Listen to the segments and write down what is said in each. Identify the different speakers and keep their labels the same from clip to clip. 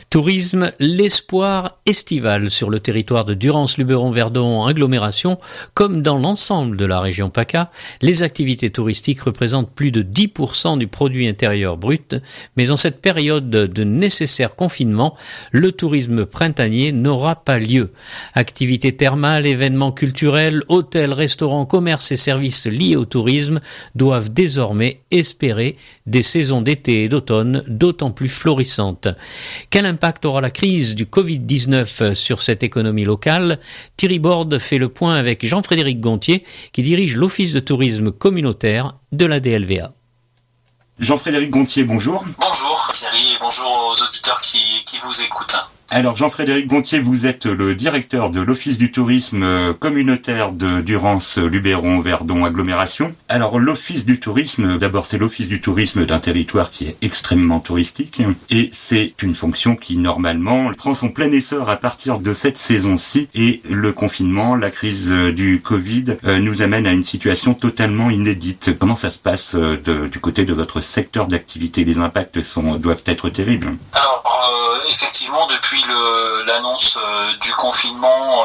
Speaker 1: Tourisme, l'espoir estival sur le territoire de Durance-Luberon-Verdon agglomération, comme dans l'ensemble de la région PACA, les activités touristiques représentent plus de 10% du produit intérieur brut, mais en cette période de nécessaire confinement, le tourisme printanier n'aura pas lieu. Activités thermales, événements culturels, hôtels, restaurants, commerces et services liés au tourisme doivent désormais espérer des saisons d'été et d'automne d'autant plus florissantes. Quel impact aura la crise du Covid-19 sur cette économie locale? Thierry Borde fait le point avec Jean-Frédéric Gontier, qui dirige l'Office de tourisme communautaire de la DLVA.
Speaker 2: Jean-Frédéric Gontier, bonjour.
Speaker 3: Bonjour Thierry et bonjour aux auditeurs qui vous écoutent.
Speaker 2: Alors Jean-Frédéric Gontier, vous êtes le directeur de l'Office du tourisme communautaire de Durance-Luberon-Verdon agglomération. Alors l'Office du tourisme, d'abord c'est l'Office du tourisme d'un territoire qui est extrêmement touristique et c'est une fonction qui normalement prend son plein essor à partir de cette saison-ci et le confinement, la crise du Covid nous amène à une situation totalement inédite. Comment ça se passe du côté de votre secteur d'activité? Les impacts doivent être terribles.
Speaker 3: Alors effectivement, depuis l'annonce du confinement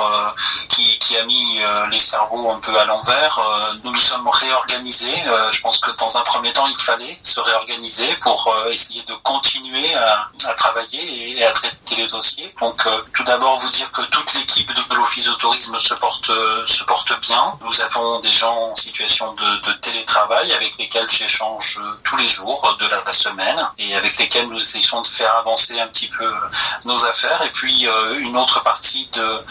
Speaker 3: qui a mis les cerveaux un peu à l'envers, nous nous sommes réorganisés. Je pense que dans un premier temps, il fallait se réorganiser pour essayer de continuer à travailler et à traiter les dossiers. Donc tout d'abord, vous dire que toute l'équipe de l'Office de tourisme se porte bien. Nous avons des gens en situation de télétravail avec lesquels j'échange tous les jours de la semaine et avec lesquels nous essayons de faire avancer un petit peu nos affaires. Et puis une autre partie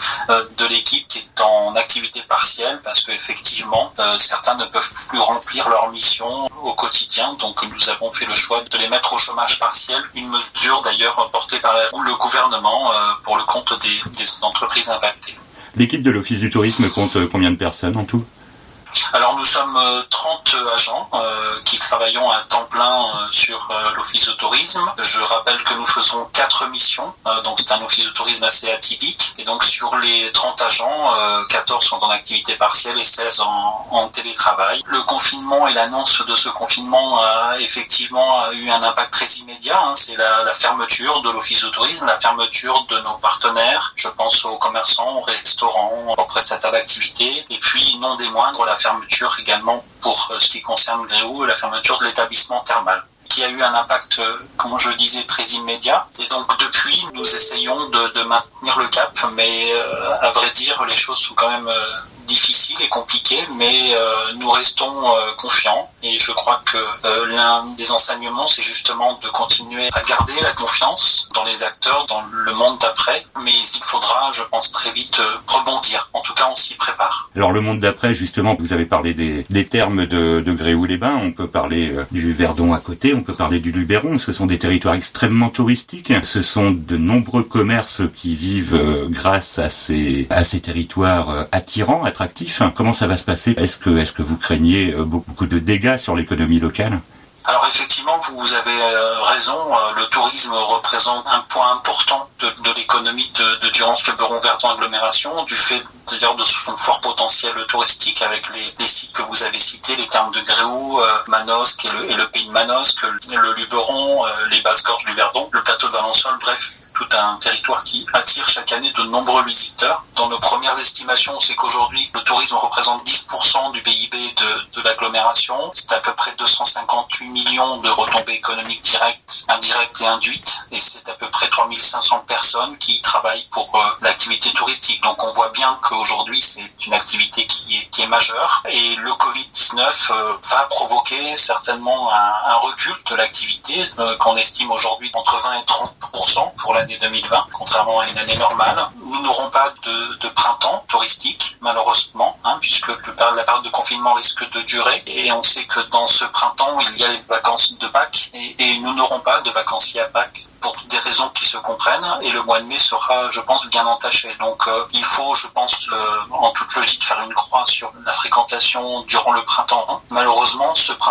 Speaker 3: de l'équipe qui est en activité partielle parce qu'effectivement certains ne peuvent plus remplir leur mission au quotidien, donc nous avons fait le choix de les mettre au chômage partiel, une mesure d'ailleurs portée par le gouvernement pour le compte des entreprises impactées.
Speaker 2: L'équipe de l'Office du tourisme compte combien de personnes en tout ?
Speaker 3: Alors nous sommes 30 agents qui travaillons à temps plein sur l'office de tourisme. Je rappelle que nous faisons 4 missions, donc c'est un office de tourisme assez atypique. Et donc sur les 30 agents, 14 sont en activité partielle et 16 en télétravail. Le confinement et l'annonce de ce confinement a effectivement eu un impact très immédiat. C'est la fermeture de l'office de tourisme, la fermeture de nos partenaires. Je pense aux commerçants, aux restaurants, aux prestataires d'activité. Et puis non des moindres, la fermeture également pour ce qui concerne Gréoux, la fermeture de l'établissement thermal, qui a eu un impact, comme je le disais, très immédiat. Et donc depuis, nous essayons de maintenir le cap, mais à vrai dire, les choses sont quand même difficiles et compliquées, mais nous restons confiants. Et je crois que l'un des enseignements, c'est justement de continuer à garder la confiance dans les acteurs, dans le monde d'après. Mais il faudra, je pense, très vite rebondir. En tout cas, on s'y prépare.
Speaker 2: Alors le monde d'après, justement, vous avez parlé des termes de Gréoux-les-Bains. On peut parler du Verdon à côté, on peut parler du Luberon. Ce sont des territoires extrêmement touristiques. Ce sont de nombreux commerces qui vivent grâce à ces territoires attirants, attractifs. Comment ça va se passer? Est-ce que vous craignez beaucoup de dégâts sur l'économie locale?
Speaker 3: Alors effectivement, vous avez raison, le tourisme représente un point important de l'économie de Durance-Luberon-Verdon agglomération, du fait d'ailleurs de son fort potentiel touristique avec les sites que vous avez cités, les termes de Gréoux, Manosque et le pays de Manosque, le Luberon, les basses-gorges du Verdon, le plateau de Valençol, bref, tout un territoire qui attire chaque année de nombreux visiteurs. Dans nos premières estimations, on sait qu'aujourd'hui, le tourisme représente 10% du PIB de l'agglomération. C'est à peu près 258 millions de retombées économiques directes, indirectes et induites. Et c'est à peu près 3500 personnes qui travaillent pour l'activité touristique. Donc on voit bien qu'aujourd'hui, c'est une activité qui est majeure. Et le Covid-19 va provoquer certainement un recul de l'activité qu'on estime aujourd'hui entre 20 et 30% pour l'année 2020, contrairement à une année normale. Nous n'aurons pas de printemps touristique, malheureusement, puisque la période de confinement risque de durer. Et on sait que dans ce printemps, il y a les vacances de Pâques, et nous n'aurons pas de vacanciers à Pâques, pour des raisons qui se comprennent, et le mois de mai sera, je pense, bien entaché. Donc il faut, je pense, en toute logique, faire une croix sur la fréquentation durant le printemps. Malheureusement, ce printemps représente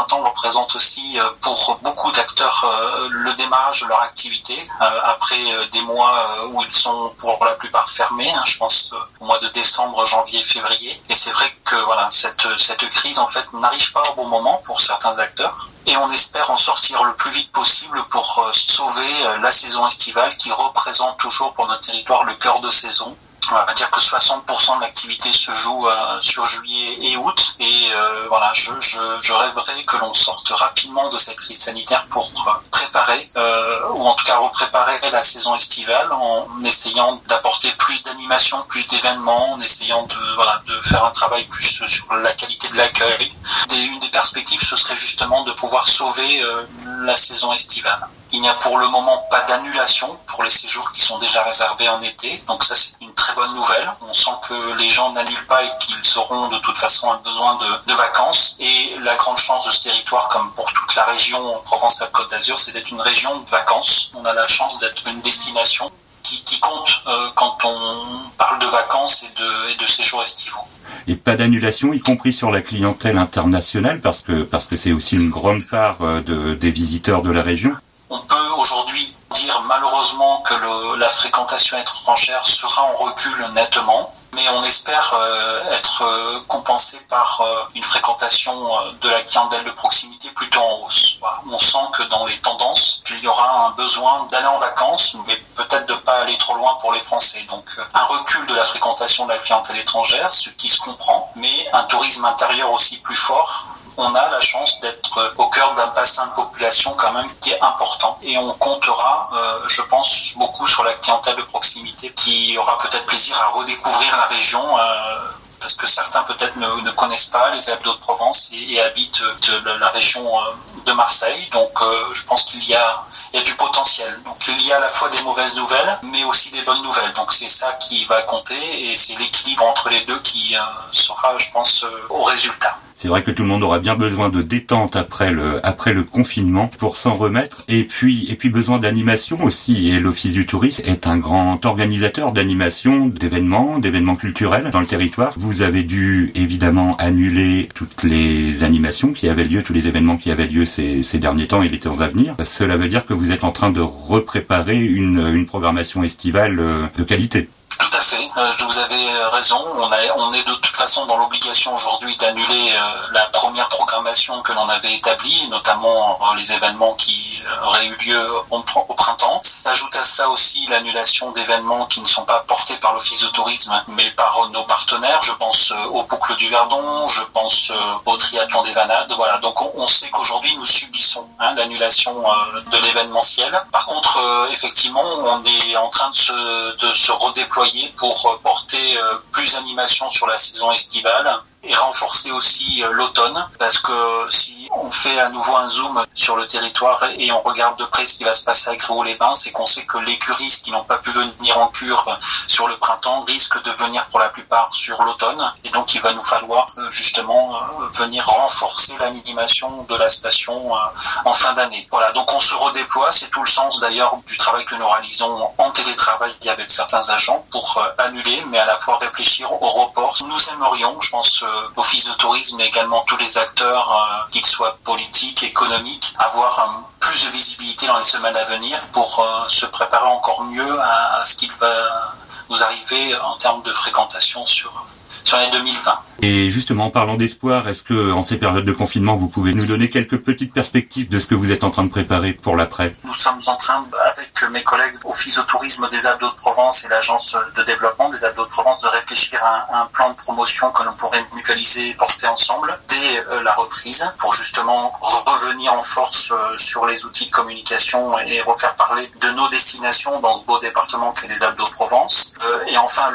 Speaker 3: représente aussi pour beaucoup d'acteurs le démarrage de leur activité après des mois où ils sont pour la plupart fermés. Je pense au mois de décembre, janvier, février. Et c'est vrai que voilà, cette crise en fait n'arrive pas au bon moment pour certains acteurs. Et on espère en sortir le plus vite possible pour sauver la saison estivale qui représente toujours pour notre territoire le cœur de saison. On va dire que 60% de l'activité se joue sur juillet et août. Et voilà, je rêverais que l'on sorte rapidement de cette crise sanitaire pour préparer, ou en tout cas repréparer la saison estivale en essayant d'apporter plus d'animation, plus d'événements, en essayant de faire un travail plus sur la qualité de l'accueil. Une des perspectives, ce serait justement de pouvoir sauver la saison estivale. Il n'y a pour le moment pas d'annulation pour les séjours qui sont déjà réservés en été. Donc ça, c'est une très bonne nouvelle. On sent que les gens n'annulent pas et qu'ils auront de toute façon un besoin de vacances. Et la grande chance de ce territoire, comme pour toute la région Provence-Alpes-Côte d'Azur, c'est d'être une région de vacances. On a la chance d'être une destination qui compte quand on parle de vacances et de séjours estivaux.
Speaker 2: Et pas d'annulation, y compris sur la clientèle internationale, parce que c'est aussi une grande part des visiteurs de la région.
Speaker 3: On peut aujourd'hui dire malheureusement que la fréquentation étrangère sera en recul nettement, mais on espère être compensé par une fréquentation de la clientèle de proximité plutôt en hausse. Voilà. On sent que dans les tendances, qu'il y aura un besoin d'aller en vacances, mais peut-être de pas aller trop loin pour les Français. Donc un recul de la fréquentation de la clientèle étrangère, ce qui se comprend, mais un tourisme intérieur aussi plus fort. On a la chance d'être au cœur d'un bassin de population quand même qui est important. Et on comptera, je pense, beaucoup sur la clientèle de proximité qui aura peut-être plaisir à redécouvrir la région parce que certains peut-être ne connaissent pas les Alpes d'Haute-Provence et habitent la région de Marseille. Donc je pense qu'il y a du potentiel. Donc il y a à la fois des mauvaises nouvelles, mais aussi des bonnes nouvelles. Donc c'est ça qui va compter et c'est l'équilibre entre les deux qui sera, je pense, au résultat.
Speaker 2: C'est vrai que tout le monde aura bien besoin de détente après le confinement pour s'en remettre. Et puis besoin d'animation aussi. Et l'Office du tourisme est un grand organisateur d'animation, d'événements culturels dans le territoire. Vous avez dû évidemment annuler toutes les animations qui avaient lieu, tous les événements qui avaient lieu ces derniers temps et les temps à venir. Cela veut dire que vous êtes en train de repréparer une programmation estivale de qualité.
Speaker 3: Tout à fait, vous avez raison. On est de toute façon dans l'obligation aujourd'hui d'annuler la première programmation que l'on avait établie, notamment les événements qui auraient eu lieu au printemps. S'ajoute à cela aussi l'annulation d'événements qui ne sont pas portés par l'Office de tourisme, mais par nos partenaires. Je pense aux Boucles du Verdon, je pense au Triathlon des Vanades. Voilà, donc on sait qu'aujourd'hui nous subissons l'annulation de l'événementiel. Par contre, effectivement, on est en train de se redéployer pour porter plus d'animation sur la saison estivale et renforcer aussi l'automne, parce que si on fait à nouveau un zoom sur le territoire et on regarde de près ce qui va se passer à Gréoux-les-Bains, c'est qu'on sait que les curistes qui n'ont pas pu venir en cure sur le printemps risquent de venir pour la plupart sur l'automne, et donc il va nous falloir justement venir renforcer l'animation de la station en fin d'année. Voilà, donc on se redéploie, c'est tout le sens d'ailleurs du travail que nous réalisons en télétravail avec certains agents pour annuler, mais à la fois réfléchir au report. Nous aimerions, je pense, l'Office de tourisme et également tous les acteurs, qu'ils soient politiques, économiques, avoir plus de visibilité dans les semaines à venir pour se préparer encore mieux à ce qu'il va nous arriver en termes de fréquentation sur l'année 2020.
Speaker 2: Et justement, en parlant d'espoir, est-ce que en ces périodes de confinement, vous pouvez nous donner quelques petites perspectives de ce que vous êtes en train de préparer pour l'après ?
Speaker 3: Nous sommes en train, avec mes collègues Office de tourisme des Alpes d'Haute-Provence et l'Agence de développement des Alpes d'Haute-Provence, de réfléchir à un plan de promotion que l'on pourrait mutualiser et porter ensemble dès la reprise pour justement revenir en force sur les outils de communication et refaire parler de nos destinations dans ce beau département qu'est les Alpes d'Haute-Provence. Et enfin,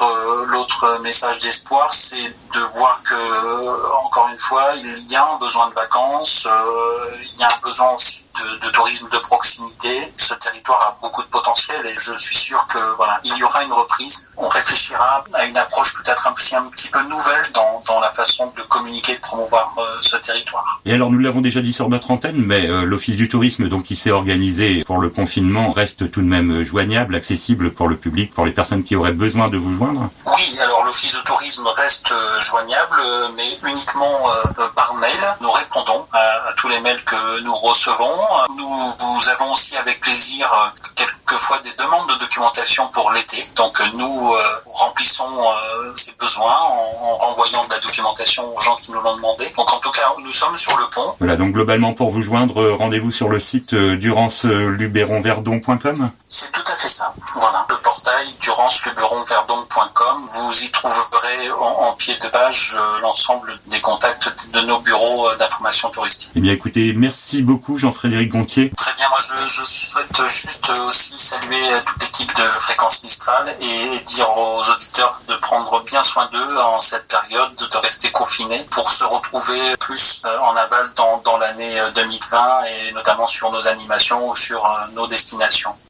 Speaker 3: l'autre message d'espoir, c'est de voir que, encore une fois, il y a un besoin de vacances, il y a un besoin aussi de tourisme de proximité. Ce territoire a beaucoup de potentiel et je suis sûr que il y aura une reprise. On réfléchira à une approche peut-être un petit peu nouvelle dans la façon de communiquer, de promouvoir ce territoire.
Speaker 2: Et alors nous l'avons déjà dit sur notre antenne, mais l'Office du tourisme donc qui s'est organisé pour le confinement reste tout de même joignable, accessible pour le public, pour les personnes qui auraient besoin de vous joindre?
Speaker 3: Oui, alors l'Office du tourisme reste joignable, mais uniquement par mail. Nous répondons à tous les mails que nous recevons. Nous avons aussi avec plaisir quelquefois des demandes de documentation pour l'été. Donc nous remplissons ces besoins en renvoyant de la documentation aux gens qui nous l'ont demandé. Donc en tout cas, nous sommes sur le pont.
Speaker 2: Voilà, donc globalement pour vous joindre, rendez-vous sur le site durance-luberon-verdon.com.
Speaker 3: C'est tout à fait ça. Voilà, le portail durance-luberon-verdon.com. Vous y trouverez en pied de page l'ensemble des contacts de nos bureaux d'information touristique.
Speaker 2: Eh bien écoutez, merci beaucoup Jean-Frédéric Gontier.
Speaker 3: Très bien, moi je souhaite juste aussi saluer toute l'équipe de Fréquence Mistral et dire aux auditeurs de prendre bien soin d'eux en cette période, de rester confinés pour se retrouver plus en aval dans l'année 2020 et notamment sur nos animations ou sur nos destinations.